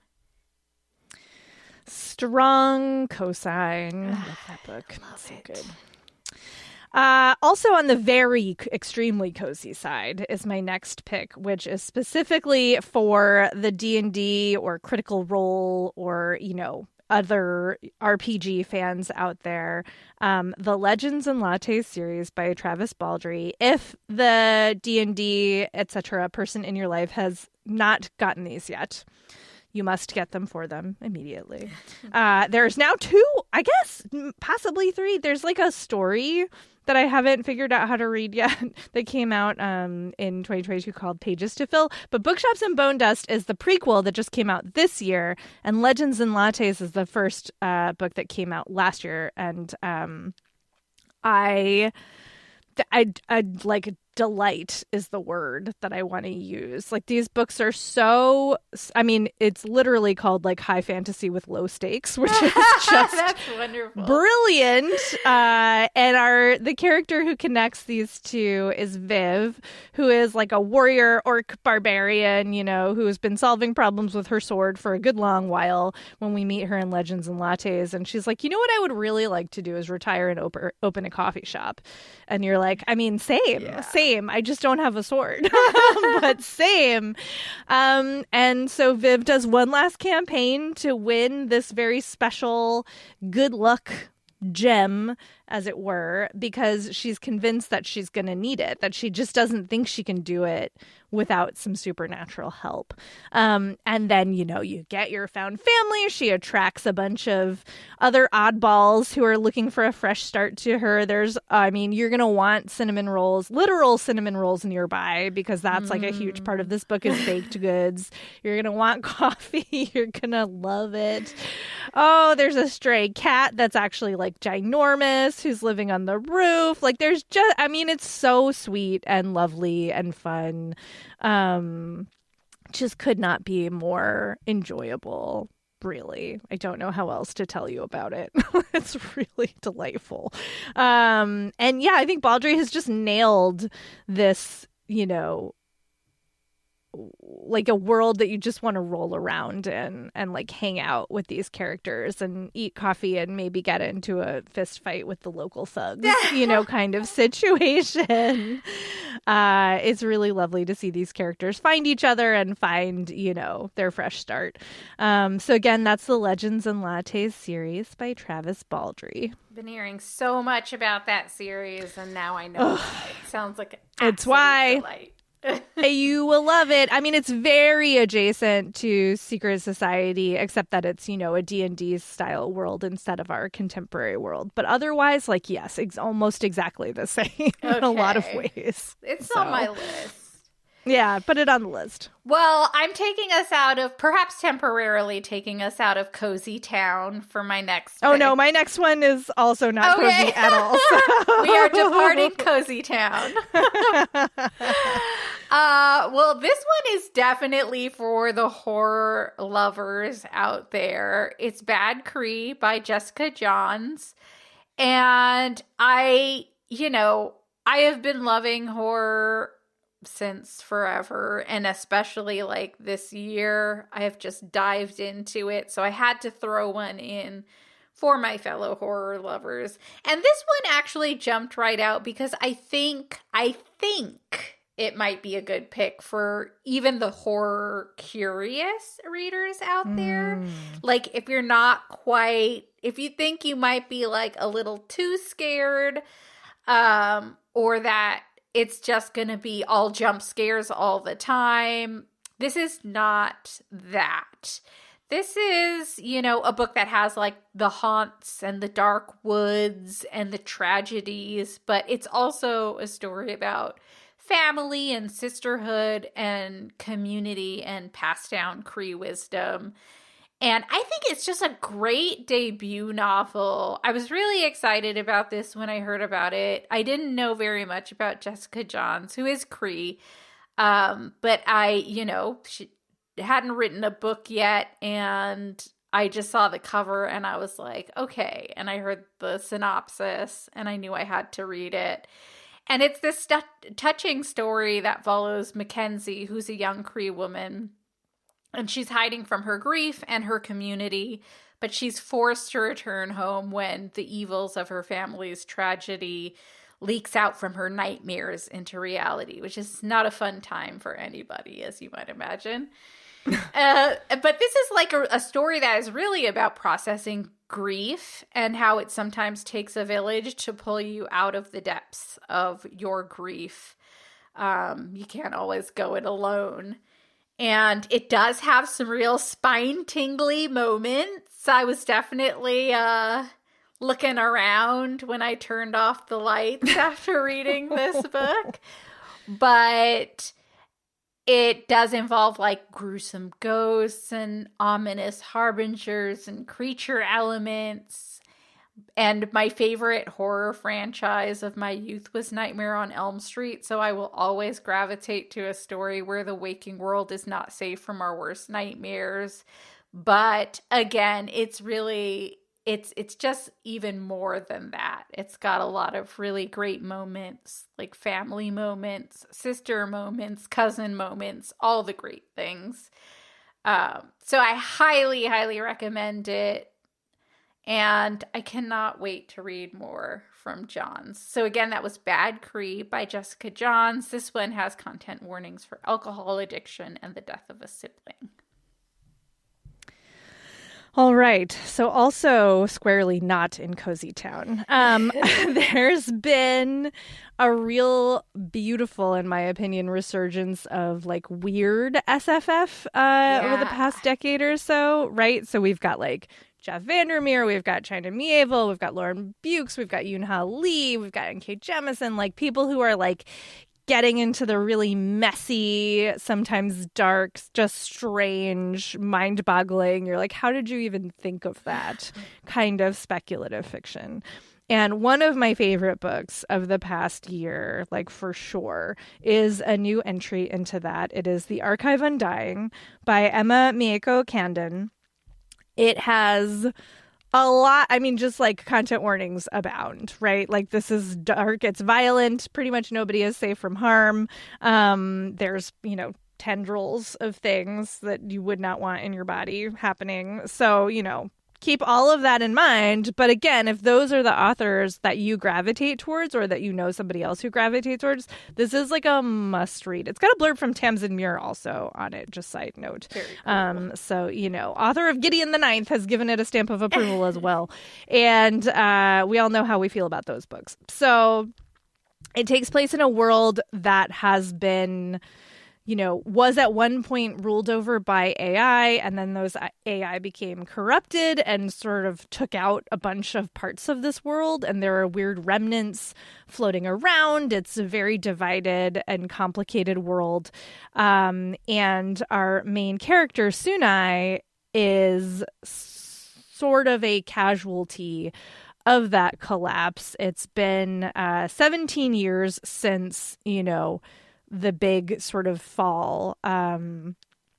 Strong cosign. I love that book. Love so it. Good. Uh, also on the very extremely cozy side is my next pick, which is specifically for the D and D or Critical Role or, you know, other R P G fans out there. Um, the Legends and Lattes series by Travis Baldree. If the D and D, et cetera person in your life has not gotten these yet, you must get them for them immediately. Uh, there's now two, I guess, possibly three. There's like a story that I haven't figured out how to read yet that came out um, in twenty twenty-two called Pages to Fill. But Bookshops and Bone Dust is the prequel that just came out this year. And Legends and Lattes is the first uh, book that came out last year. And um, I, I, I like delight is the word that I want to use. Like, these books are so, I mean, it's literally called like high fantasy with low stakes, which is just That's wonderful. Brilliant. Uh, and our the character who connects these two is Viv, who is like a warrior orc barbarian, you know, who has been solving problems with her sword for a good long while when we meet her in Legends and Lattes. And she's like, you know what I would really like to do is retire and op- open a coffee shop. And you're like, I mean, same, yeah. same. I just don't have a sword, but same. Um, and so Viv does one last campaign to win this very special good luck gem as it were, because she's convinced that she's going to need it, that she just doesn't think she can do it without some supernatural help. Um, and then, you know, you get your found family. She attracts a bunch of other oddballs who are looking for a fresh start to her. There's, I mean, you're going to want cinnamon rolls, literal cinnamon rolls nearby, because that's mm. like a huge part of this book is baked goods. You're going to want coffee. You're going to love it. Oh, there's a stray cat that's actually like ginormous who's living on the roof. Like there's just, I mean, it's so sweet and lovely and fun. Um, just could not be more enjoyable, really. I don't know how else to tell you about it. It's really delightful. Um, and yeah, I think Baldry has just nailed this, you know, like a world that you just want to roll around in and like hang out with these characters and eat coffee and maybe get into a fist fight with the local thugs, you know, kind of situation. Uh, it's really lovely to see these characters find each other and find, you know, their fresh start. Um, so again, that's the Legends and Lattes series by Travis Baldry. Been hearing so much about that series, and now I know it sounds like an it's why delight. You will love it. I mean, it's very adjacent to Secret Society, except that it's, you know, a D and D style world instead of our contemporary world. But otherwise, like, yes, it's almost exactly the same okay. in a lot of ways. It's so. on my list. Yeah, put it on the list. Well, I'm taking us out of, perhaps temporarily taking us out of Cozy Town for my next Oh, pick. no, my next one is also not okay. cozy at all. So. We are departing Cozy Town. uh, well, this one is definitely for the horror lovers out there. It's Bad Cree by Jessica Johns. And I, you know, I have been loving horror since forever, and especially like this year I have just dived into it, so I had to throw one in for my fellow horror lovers. And this one actually jumped right out because I think I think it might be a good pick for even the horror curious readers out there. Mm. Like if you're not quite, if you think you might be like a little too scared, um or that it's just going to be all jump scares all the time. This is not that. This is, you know, a book that has like the haunts and the dark woods and the tragedies, but it's also a story about family and sisterhood and community and passed down Cree wisdom. And I think it's just a great debut novel. I was really excited about this when I heard about it. I didn't know very much about Jessica Johns, who is Cree. Um, but I, you know, she hadn't written a book yet. And I just saw the cover and I was like, okay. And I heard the synopsis and I knew I had to read it. And it's this st- touching story that follows Mackenzie, who's a young Cree woman. And she's hiding from her grief and her community, but she's forced to return home when the evils of her family's tragedy leaks out from her nightmares into reality, which is not a fun time for anybody, as you might imagine. uh, but this is like a, a story that is really about processing grief and how it sometimes takes a village to pull you out of the depths of your grief. Um, you can't always go it alone. And it does have some real spine-tingly moments. I was definitely uh, looking around when I turned off the lights after reading this book. But it does involve, like, gruesome ghosts and ominous harbingers and creature elements. And my favorite horror franchise of my youth was Nightmare on Elm Street, so I will always gravitate to a story where the waking world is not safe from our worst nightmares. But again, it's really, it's it's just even more than that. It's got a lot of really great moments, like family moments, sister moments, cousin moments, all the great things. Um, so I highly, highly recommend it. And I cannot wait to read more from Johns. So again, that was Bad Cree by Jessica Johns. This one has content warnings for alcohol addiction and the death of a sibling. All right. So also squarely not in Cozy Town. Um, there's been a real beautiful, in my opinion, resurgence of like weird S F F uh, yeah. over the past decade or so, right? So we've got like Jeff Vandermeer, we've got China Mieville, we've got Lauren Bukes, we've got Yoon Ha Lee, we've got N K Jemisin, like people who are like getting into the really messy, sometimes dark, just strange, mind-boggling. You're like, how did you even think of that kind of speculative fiction? And one of my favorite books of the past year, like for sure, is a new entry into that. It is The Archive Undying by Emma Mieko Candon. It has a lot, I mean, just like content warnings abound, right? Like this is dark, it's violent, pretty much nobody is safe from harm. Um, there's, you know, tendrils of things that you would not want in your body happening. So, you know, keep all of that in mind. But again, if those are the authors that you gravitate towards or that you know somebody else who gravitates towards, this is like a must read. It's got a blurb from Tamsin Muir also on it, just side note. Very cool. Um, so, you know, author of Gideon the Ninth has given it a stamp of approval as well. And uh, we all know how we feel about those books. So it takes place in a world that has been, you know, was at one point ruled over by A I, and then those A I became corrupted and sort of took out a bunch of parts of this world, and there are weird remnants floating around. It's a very divided and complicated world. Um, and our main character, Sunai, is sort of a casualty of that collapse. It's been uh, seventeen years since, you know, the big sort of fall um,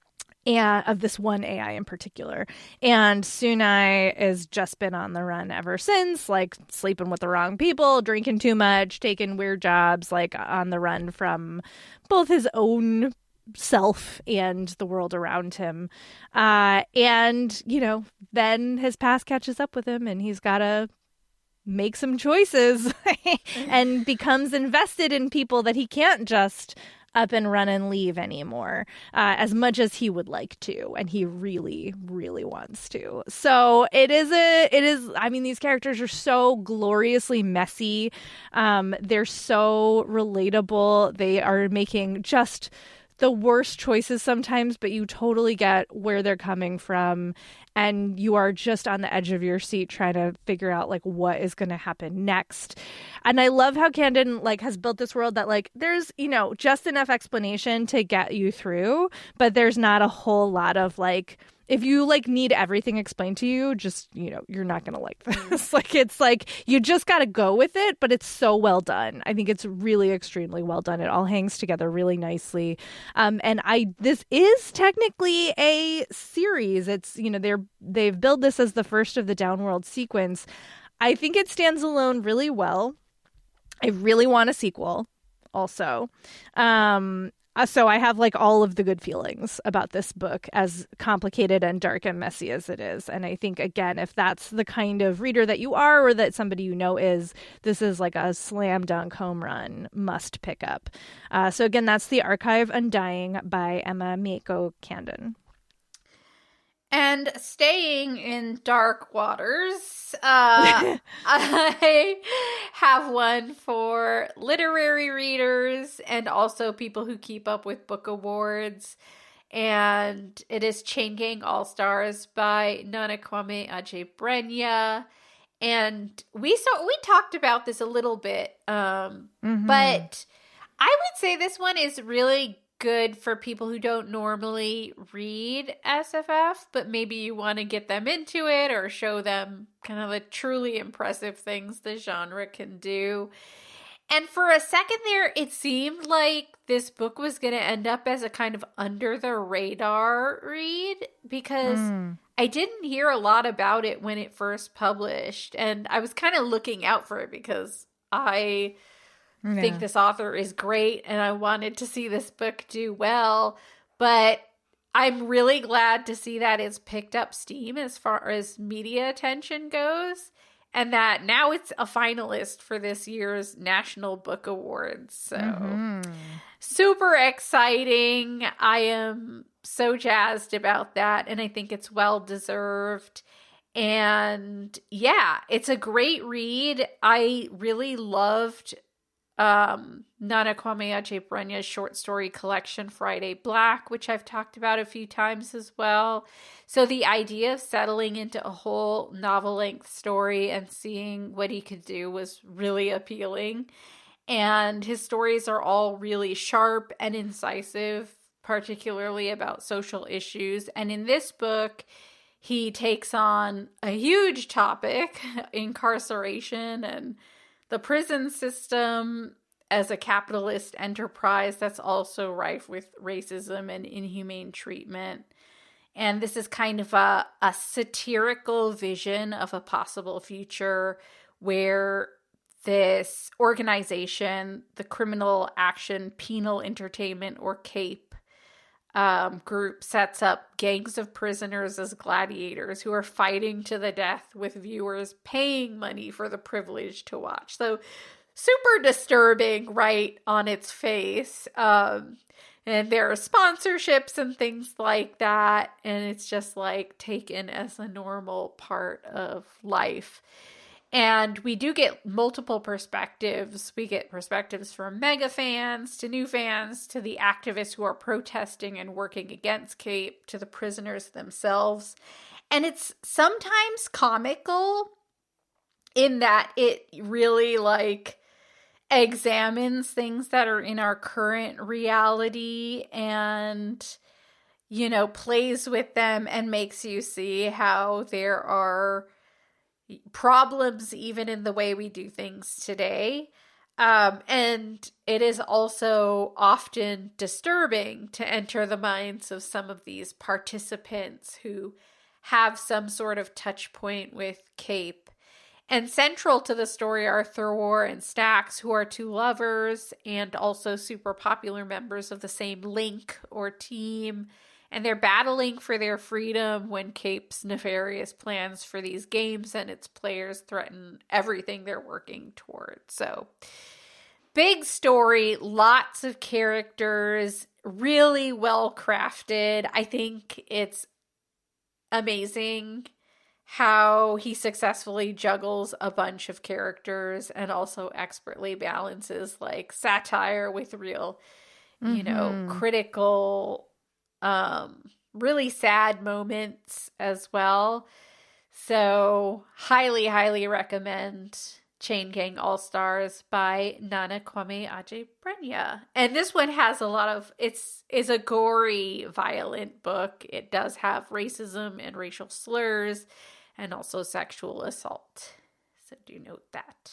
and of this one A I in particular. And Sunai has just been on the run ever since, like sleeping with the wrong people, drinking too much, taking weird jobs, like on the run from both his own self and the world around him. Uh, and, you know, then his past catches up with him and he's got to make some choices and becomes invested in people that he can't just up and run and leave anymore, uh, as much as he would like to. And he really, really wants to. So it is a, it is, I mean, these characters are so gloriously messy. Um, they're so relatable. They are making just the worst choices sometimes, but you totally get where they're coming from. And you are just on the edge of your seat trying to figure out like what is going to happen next. And I love how Candon like has built this world that like there's, you know, just enough explanation to get you through, but there's not a whole lot of like, if you like need everything explained to you, just, you know, you're not going to like this. Like, it's like, you just got to go with it, but it's so well done. I think it's really extremely well done. It all hangs together really nicely. Um, and I, this is technically a series. It's, you know, they're, they've billed this as the first of the Downworld sequence. I think it stands alone really well. I really want a sequel also. Um, Uh, so I have like all of the good feelings about this book, as complicated and dark and messy as it is. And I think, again, if that's the kind of reader that you are or that somebody you know is, this is like a slam dunk home run must pick up. Uh, so again, that's The Archive Undying by Emma Mieko Candon. And staying in dark waters, uh, I have one for literary readers and also people who keep up with book awards. And it is Chain Gang All-Stars by Nana Kwame Adjei-Brenyah. And we saw we talked about this a little bit, um, mm-hmm. but I would say this one is really good for people who don't normally read S F F, but maybe you want to get them into it or show them kind of the truly impressive things the genre can do. And for a second there, it seemed like this book was going to end up as a kind of under the radar read, because mm. I didn't hear a lot about it when it first published. And I was kind of looking out for it because I I think this author is great and I wanted to see this book do well, but I'm really glad to see that it's picked up steam as far as media attention goes, and that now it's a finalist for this year's National Book Awards. So mm-hmm. super exciting. I am so jazzed about that, and I think it's well deserved. And yeah, it's a great read. I really loved um, Nana Kwame Adjei-Brenya's short story collection, Friday Black, which I've talked about a few times as well. So the idea of settling into a whole novel-length story and seeing what he could do was really appealing. And his stories are all really sharp and incisive, particularly about social issues. And in this book, he takes on a huge topic, incarceration and the prison system as a capitalist enterprise that's also rife with racism and inhumane treatment. And this is kind of a, a satirical vision of a possible future where this organization, the Criminal Action Penal Entertainment, or CAPE, Um, group sets up gangs of prisoners as gladiators who are fighting to the death with viewers paying money for the privilege to watch. So super disturbing, right, on its face. Um, and there are sponsorships and things like that. And it's just like taken as a normal part of life. And we do get multiple perspectives. We get perspectives from mega fans to new fans to the activists who are protesting and working against CAPE to the prisoners themselves. And it's sometimes comical in that it really like examines things that are in our current reality and, you know, plays with them and makes you see how there are problems even in the way we do things today. Um, and it is also often disturbing to enter the minds of some of these participants who have some sort of touch point with CAPE. And central to the story are Thurwar and Stax, who are two lovers and also super popular members of the same link or team. And they're battling for their freedom when CAPE's nefarious plans for these games and its players threaten everything they're working toward. So, big story, lots of characters, really well crafted. I think it's amazing how he successfully juggles a bunch of characters and also expertly balances like satire with real, you mm-hmm. know, critical Um, really sad moments as well. So highly, highly recommend Chain Gang All-Stars by Nana Kwame Adjei-Brenya. And this one has a lot of, it's is a gory, violent book. It does have racism and racial slurs and also sexual assault. So do note that.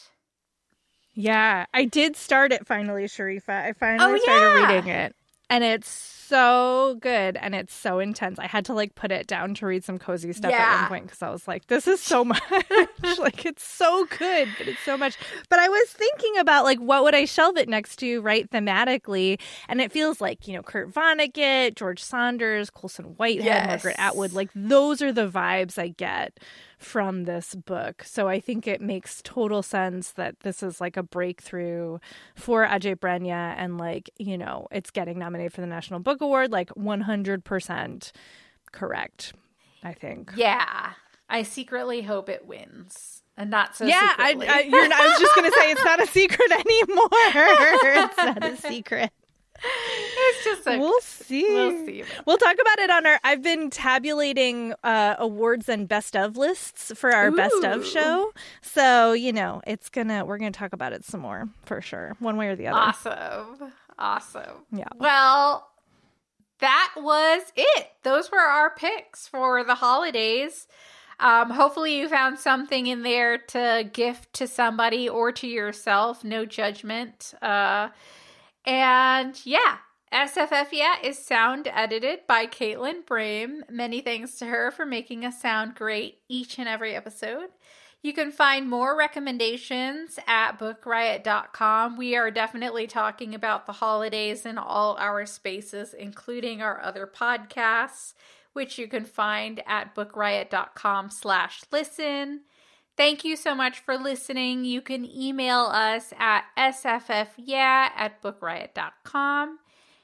Yeah, I did start it finally, Sharifa. I finally oh, started yeah. reading it. And it's so good and it's so intense. I had to like put it down to read some cozy stuff yeah. at one point because I was like, this is so much. Like, it's so good, but it's so much. But I was thinking about like, what would I shelve it next to, right, thematically? And it feels like, you know, Kurt Vonnegut, George Saunders, Colson Whitehead, yes. Margaret Atwood. Like, those are the vibes I get from this book. So I think it makes total sense that this is like a breakthrough for Adjei-Brenya and like, you know, it's getting nominated for the National Book Award, like one hundred percent correct, I think. Yeah. I secretly hope it wins. And not so yeah, secretly. I, I, you're not, I was just going to say it's not a secret anymore. It's not a secret. It's just a, we'll see. We'll see. We'll talk about it on our. I've been tabulating uh, awards and best of lists for our Ooh. best of show. So you know, it's gonna. We're gonna talk about it some more for sure, one way or the other. Awesome, awesome. Yeah. Well, that was it. Those were our picks for the holidays. Um, hopefully you found something in there to gift to somebody or to yourself. No judgment. Uh, And yeah, S F F Yeah is sound edited by Caitlin Brame. Many thanks to her for making us sound great each and every episode. You can find more recommendations at book riot dot com. We are definitely talking about the holidays in all our spaces, including our other podcasts, which you can find at book riot dot com slash listen. Thank you so much for listening. You can email us at s f f yeah at book riot dot com.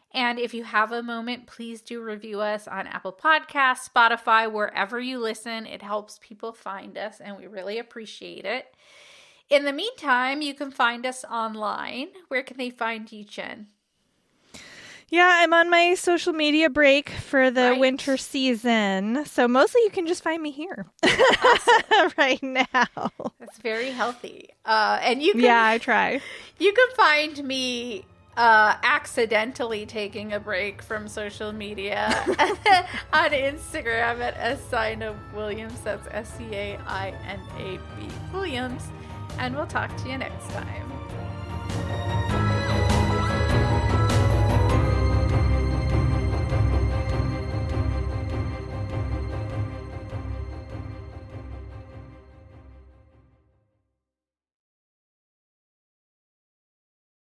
And if you have a moment, please do review us on Apple Podcasts, Spotify, wherever you listen. It helps people find us, and we really appreciate it. In the meantime, you can find us online. Where can they find you, Jen? Yeah, I'm on my social media break for the Right. winter season. So mostly you can just find me here Awesome. right now. That's very healthy. Uh, and you can, Yeah, I try. you can find me uh, accidentally taking a break from social media on Instagram at Sina Williams. That's S C A I N A B Williams. And we'll talk to you next time.